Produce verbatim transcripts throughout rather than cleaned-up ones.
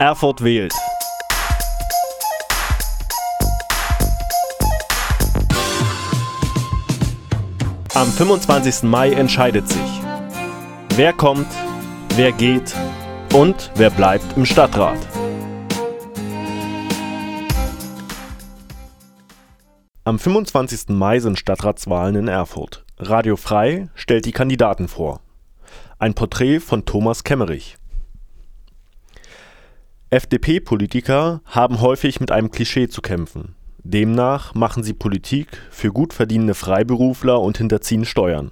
Erfurt wählt. Am fünfundzwanzigsten Mai entscheidet sich, wer kommt, wer geht und wer bleibt im Stadtrat. Am fünfundzwanzigsten Mai sind Stadtratswahlen in Erfurt. Radio Frei stellt die Kandidaten vor. Ein Porträt von Thomas Kemmerich. F D P-Politiker haben häufig mit einem Klischee zu kämpfen. Demnach machen sie Politik für gut verdienende Freiberufler und hinterziehen Steuern.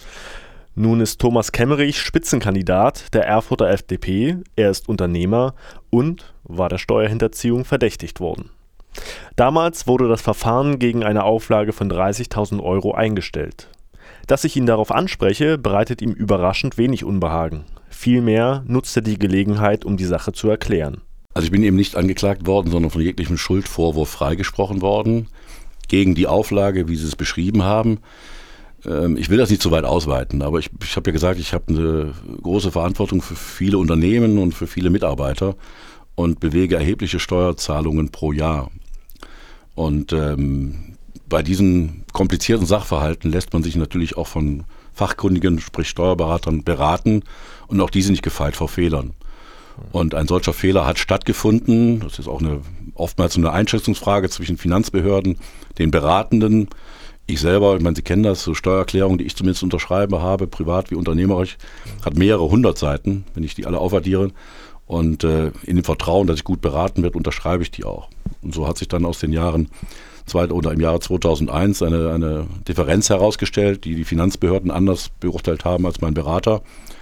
Nun ist Thomas Kemmerich Spitzenkandidat der Erfurter F D P, er ist Unternehmer und war der Steuerhinterziehung verdächtigt worden. Damals wurde das Verfahren gegen eine Auflage von dreißigtausend Euro eingestellt. Dass ich ihn darauf anspreche, bereitet ihm überraschend wenig Unbehagen. Vielmehr nutzt er die Gelegenheit, um die Sache zu erklären. Also ich bin eben nicht angeklagt worden, sondern von jeglichem Schuldvorwurf freigesprochen worden, gegen die Auflage, wie Sie es beschrieben haben. Ich will das nicht so weit ausweiten, aber ich, ich habe ja gesagt, ich habe eine große Verantwortung für viele Unternehmen und für viele Mitarbeiter und bewege erhebliche Steuerzahlungen pro Jahr. Und ähm, bei diesen komplizierten Sachverhalten lässt man sich natürlich auch von Fachkundigen, sprich Steuerberatern, beraten und auch diese nicht gefeit vor Fehlern. Und ein solcher Fehler hat stattgefunden. Das ist auch eine, oftmals eine Einschätzungsfrage zwischen Finanzbehörden, den Beratenden. Ich selber, ich meine, Sie kennen das, so Steuererklärungen, die ich zumindest unterschreibe, habe, privat wie unternehmerisch, hat mehrere hundert Seiten, wenn ich die alle aufaddiere. Und äh, in dem Vertrauen, dass ich gut beraten werde, unterschreibe ich die auch. Und so hat sich dann aus den Jahren zwei, oder im Jahre zweitausendeins eine, eine Differenz herausgestellt, die die Finanzbehörden anders beurteilt haben als mein Berater.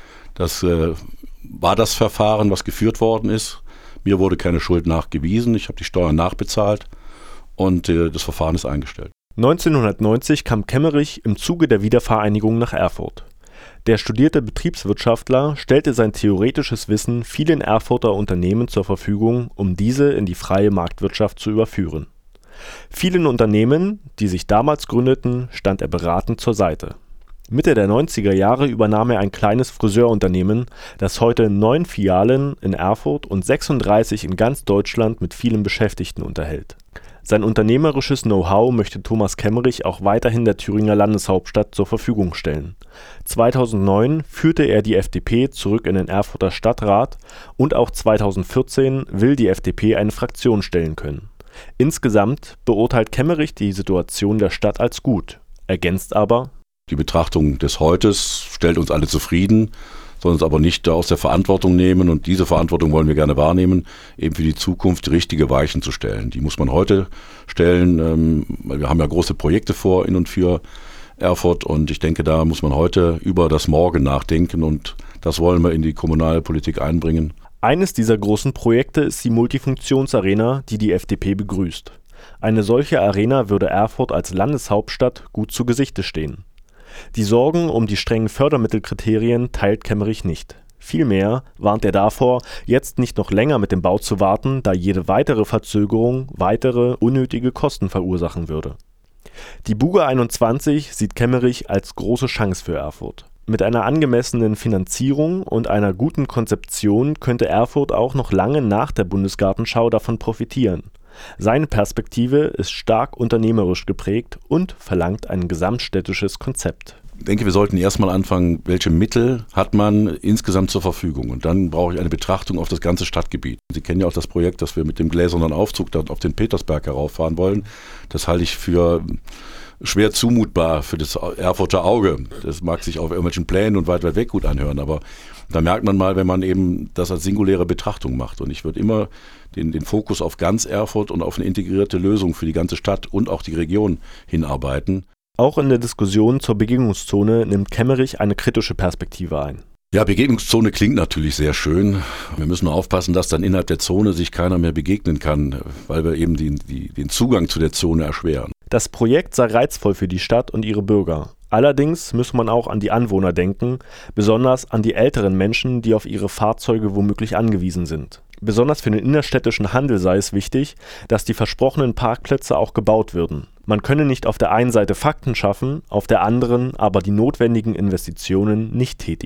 Das äh, war das Verfahren, was geführt worden ist. Mir wurde keine Schuld nachgewiesen, ich habe die Steuern nachbezahlt und äh, das Verfahren ist eingestellt. neunzehnhundertneunzig kam Kemmerich im Zuge der Wiedervereinigung nach Erfurt. Der studierte Betriebswirtschaftler stellte sein theoretisches Wissen vielen Erfurter Unternehmen zur Verfügung, um diese in die freie Marktwirtschaft zu überführen. Vielen Unternehmen, die sich damals gründeten, stand er beratend zur Seite. Mitte der neunziger Jahre übernahm er ein kleines Friseurunternehmen, das heute neun Filialen in Erfurt und sechsunddreißig in ganz Deutschland mit vielen Beschäftigten unterhält. Sein unternehmerisches Know-how möchte Thomas Kemmerich auch weiterhin der Thüringer Landeshauptstadt zur Verfügung stellen. zweitausendneun führte er die F D P zurück in den Erfurter Stadtrat und auch zweitausendvierzehn will die F D P eine Fraktion stellen können. Insgesamt beurteilt Kemmerich die Situation der Stadt als gut, ergänzt aber: Die Betrachtung des Heutes stellt uns alle zufrieden, soll uns aber nicht aus der Verantwortung nehmen und diese Verantwortung wollen wir gerne wahrnehmen, eben für die Zukunft richtige Weichen zu stellen. Die muss man heute stellen, ähm, weil wir haben ja große Projekte vor in und für Erfurt und ich denke, da muss man heute über das Morgen nachdenken und das wollen wir in die Kommunalpolitik einbringen. Eines dieser großen Projekte ist die Multifunktionsarena, die die F D P begrüßt. Eine solche Arena würde Erfurt als Landeshauptstadt gut zu Gesichte stehen. Die Sorgen um die strengen Fördermittelkriterien teilt Kemmerich nicht. Vielmehr warnt er davor, jetzt nicht noch länger mit dem Bau zu warten, da jede weitere Verzögerung weitere unnötige Kosten verursachen würde. Die Buga einundzwanzig sieht Kemmerich als große Chance für Erfurt. Mit einer angemessenen Finanzierung und einer guten Konzeption könnte Erfurt auch noch lange nach der Bundesgartenschau davon profitieren. Seine Perspektive ist stark unternehmerisch geprägt und verlangt ein gesamtstädtisches Konzept. Ich denke, wir sollten erstmal anfangen, welche Mittel hat man insgesamt zur Verfügung? Und dann brauche ich eine Betrachtung auf das ganze Stadtgebiet. Sie kennen ja auch das Projekt, dass wir mit dem gläsernen Aufzug dann auf den Petersberg herauffahren wollen. Das halte ich für schwer zumutbar für das Erfurter Auge. Das mag sich auf irgendwelchen Plänen und weit, weit weg gut anhören, aber da merkt man mal, wenn man eben das als singuläre Betrachtung macht. Und ich würde immer den, den Fokus auf ganz Erfurt und auf eine integrierte Lösung für die ganze Stadt und auch die Region hinarbeiten. Auch in der Diskussion zur Begegnungszone nimmt Kemmerich eine kritische Perspektive ein. Ja, Begegnungszone klingt natürlich sehr schön. Wir müssen nur aufpassen, dass dann innerhalb der Zone sich keiner mehr begegnen kann, weil wir eben die, die, den Zugang zu der Zone erschweren. Das Projekt sei reizvoll für die Stadt und ihre Bürger. Allerdings muss man auch an die Anwohner denken, besonders an die älteren Menschen, die auf ihre Fahrzeuge womöglich angewiesen sind. Besonders für den innerstädtischen Handel sei es wichtig, dass die versprochenen Parkplätze auch gebaut würden. Man könne nicht auf der einen Seite Fakten schaffen, auf der anderen aber die notwendigen Investitionen nicht tätigen.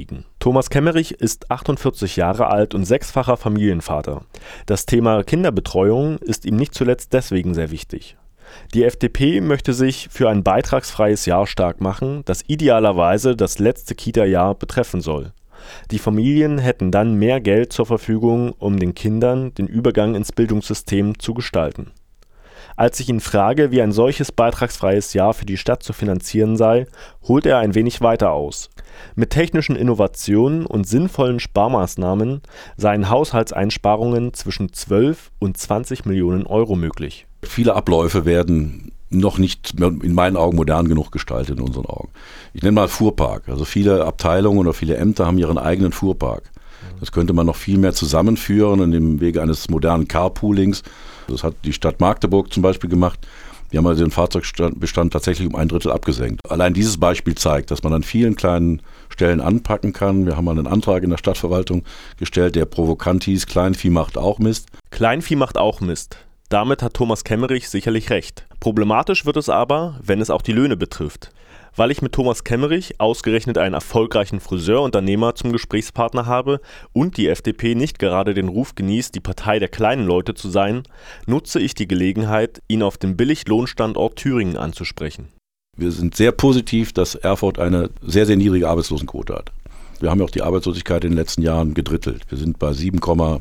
Thomas Kemmerich ist achtundvierzig Jahre alt und sechsfacher Familienvater. Das Thema Kinderbetreuung ist ihm nicht zuletzt deswegen sehr wichtig. Die F D P möchte sich für ein beitragsfreies Jahr stark machen, das idealerweise das letzte Kita-Jahr betreffen soll. Die Familien hätten dann mehr Geld zur Verfügung, um den Kindern den Übergang ins Bildungssystem zu gestalten. Als ich ihn frage, wie ein solches beitragsfreies Jahr für die Stadt zu finanzieren sei, holt er ein wenig weiter aus. Mit technischen Innovationen und sinnvollen Sparmaßnahmen seien Haushaltseinsparungen zwischen zwölf und zwanzig Millionen Euro möglich. Viele Abläufe werden noch nicht in meinen Augen modern genug gestaltet in unseren Augen. Ich nenne mal Fuhrpark. Also viele Abteilungen oder viele Ämter haben ihren eigenen Fuhrpark. Das könnte man noch viel mehr zusammenführen in dem Wege eines modernen Carpoolings. Das hat die Stadt Magdeburg zum Beispiel gemacht. Die haben also den Fahrzeugbestand tatsächlich um ein Drittel abgesenkt. Allein dieses Beispiel zeigt, dass man an vielen kleinen Stellen anpacken kann. Wir haben mal einen Antrag in der Stadtverwaltung gestellt, der provokant hieß, Kleinvieh macht auch Mist. Kleinvieh macht auch Mist. Damit hat Thomas Kemmerich sicherlich recht. Problematisch wird es aber, wenn es auch die Löhne betrifft. Weil ich mit Thomas Kemmerich ausgerechnet einen erfolgreichen Friseurunternehmer zum Gesprächspartner habe und die F D P nicht gerade den Ruf genießt, die Partei der kleinen Leute zu sein, nutze ich die Gelegenheit, ihn auf dem Billiglohnstandort Thüringen anzusprechen. Wir sind sehr positiv, dass Erfurt eine sehr, sehr niedrige Arbeitslosenquote hat. Wir haben ja auch die Arbeitslosigkeit in den letzten Jahren gedrittelt. Wir sind bei sieben,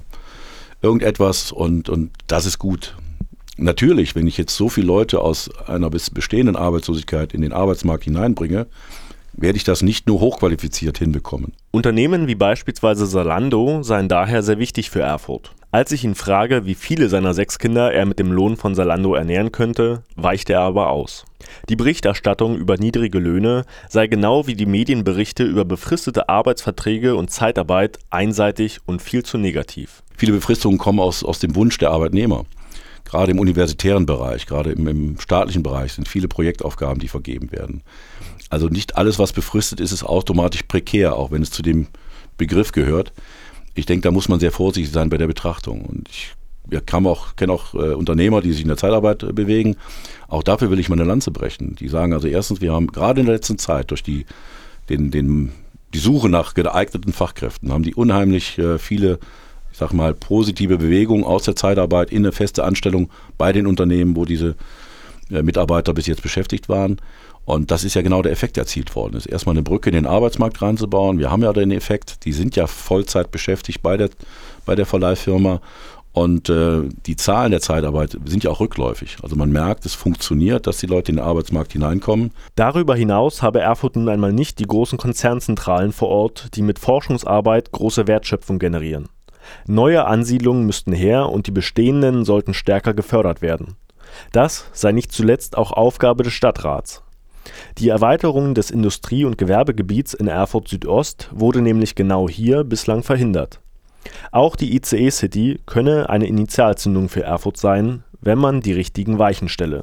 irgendetwas und, und das ist gut. Natürlich, wenn ich jetzt so viele Leute aus einer bestehenden Arbeitslosigkeit in den Arbeitsmarkt hineinbringe, werde ich das nicht nur hochqualifiziert hinbekommen. Unternehmen wie beispielsweise Zalando seien daher sehr wichtig für Erfurt. Als ich ihn frage, wie viele seiner sechs Kinder er mit dem Lohn von Zalando ernähren könnte, weicht er aber aus. Die Berichterstattung über niedrige Löhne sei genau wie die Medienberichte über befristete Arbeitsverträge und Zeitarbeit einseitig und viel zu negativ. Viele Befristungen kommen aus, aus dem Wunsch der Arbeitnehmer. Gerade im universitären Bereich, gerade im, im staatlichen Bereich sind viele Projektaufgaben, die vergeben werden. Also nicht alles, was befristet ist, ist automatisch prekär, auch wenn es zu dem Begriff gehört. Ich denke, da muss man sehr vorsichtig sein bei der Betrachtung. Und ich ja, kann auch, kenne auch äh, Unternehmer, die sich in der Zeitarbeit äh, bewegen. Auch dafür will ich mal eine Lanze brechen. Die sagen also erstens, wir haben gerade in der letzten Zeit durch die, den, den, die Suche nach geeigneten Fachkräften, haben die unheimlich äh, viele ich sag mal, positive Bewegung aus der Zeitarbeit in eine feste Anstellung bei den Unternehmen, wo diese äh, Mitarbeiter bis jetzt beschäftigt waren. Und das ist ja genau der Effekt, der erzielt worden ist. Erstmal eine Brücke in den Arbeitsmarkt reinzubauen. Wir haben ja den Effekt, die sind ja Vollzeit beschäftigt bei der, bei der Verleihfirma. Und äh, die Zahlen der Zeitarbeit sind ja auch rückläufig. Also man merkt, es funktioniert, dass die Leute in den Arbeitsmarkt hineinkommen. Darüber hinaus habe Erfurt nun einmal nicht die großen Konzernzentralen vor Ort, die mit Forschungsarbeit große Wertschöpfung generieren. Neue Ansiedlungen müssten her und die bestehenden sollten stärker gefördert werden. Das sei nicht zuletzt auch Aufgabe des Stadtrats. Die Erweiterung des Industrie- und Gewerbegebiets in Erfurt Südost wurde nämlich genau hier bislang verhindert. Auch die I C E-City könne eine Initialzündung für Erfurt sein, wenn man die richtigen Weichen stelle.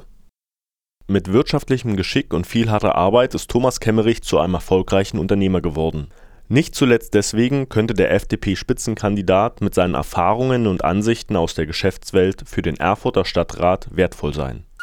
Mit wirtschaftlichem Geschick und viel harter Arbeit ist Thomas Kemmerich zu einem erfolgreichen Unternehmer geworden. Nicht zuletzt deswegen könnte der F D P-Spitzenkandidat mit seinen Erfahrungen und Ansichten aus der Geschäftswelt für den Erfurter Stadtrat wertvoll sein.